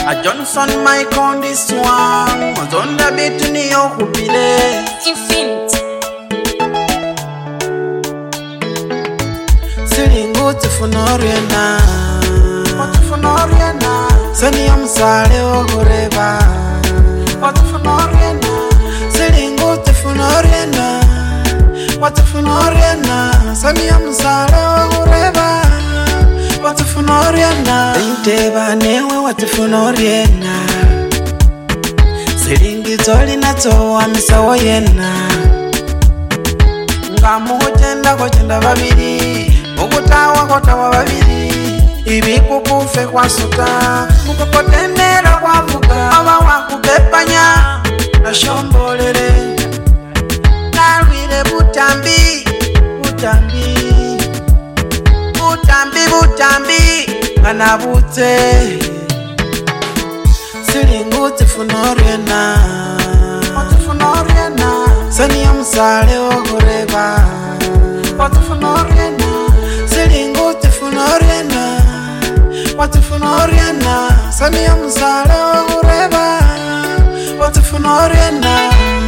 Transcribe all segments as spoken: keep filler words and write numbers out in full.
A Johnson mic on this one. Was on the beat ni okupile. Infinite. Silingu tifunoriena. Otifunoriena. Sani ya msale ogureba. Otifunoriena. Silingu tifunoriena. Otifunoriena. Sani ya msale ogureba. Otifunoriena. Inteba newe otifunoriena. Silingi zoli na toa misawo yena. Ngamu kujenda kujenda babiri. Mukutawa kotawa babiri. Ibi kukufe kwa suka. Mukukotendera kwa vuga. Awa wakupepanya na shombolele. Narwile butambi. Butambi Butambi butambi Kanabute Silingu tifunoriena. Otifunoriena. Sani ya msale ogureba. Otifunoriena. Silingu tifunoriena. Otifunoriena. Sani ya msale ogureba. Otifunoriena.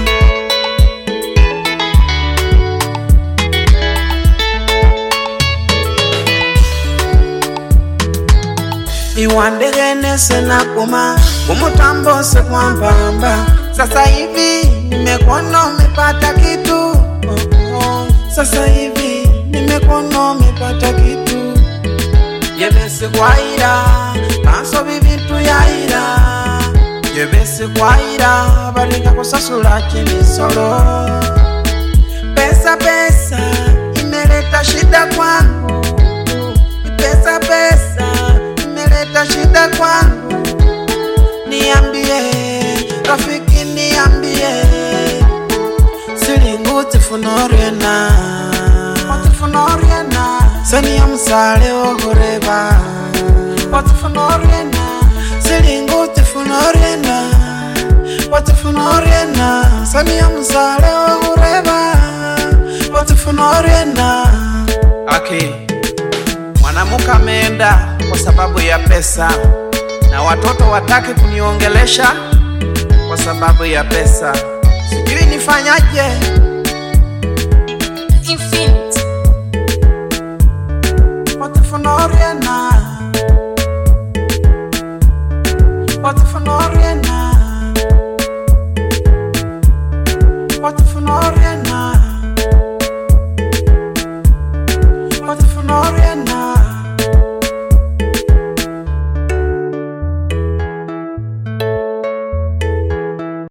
Iwandegene sena kuma Umutambo se kwa mpamba. Sasa hivi nimekuona umepata kitu. oh, oh. Sasa hivi nimekuona umepata kitu. Yebesi kwa ira Kanso bibitu ya ira. Yebesi kwa ira Balika kusasula kimisolo. Pesa pesa imeleta shida kwangu. Pesa pesa imeleta shida kwangu. Niambie rafiki niambie. Silingu tifunoriena. Otifunoriena. Sani ya msale ogureba. Otifunoriena. Silingu tifunoriena. Otifunoriena. Sani ya msale ogureba. Otifunoriena. Okay. Mwanamuka ameenda kwa sababu ya pesa. Na watoto wataki kuniongelesha kwa sababu ya pesa. Sijui nifanyaje. Infinite. Otifunoriena.